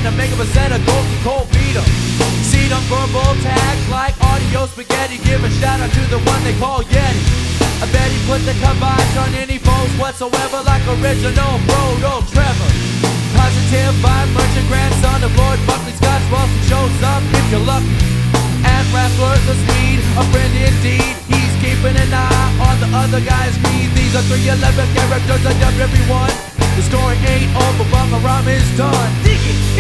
a make a percent of gold and cold beat 'em. See them verbal tags like audio spaghetti. Give a shout out to the one they call Yeti. I bet he put the kibosh on any foes whatsoever, like original Frodo Trevor. Positive vibe, merchant grandson of Lord Buckley Scott Ralston shows up if you're lucky. And Rattler the Swede, a friend indeed. He's keeping an eye on the other guy's greed. These are 311 characters, I dubbed everyone. The story ain't over, but my rhyme is done. Dig it!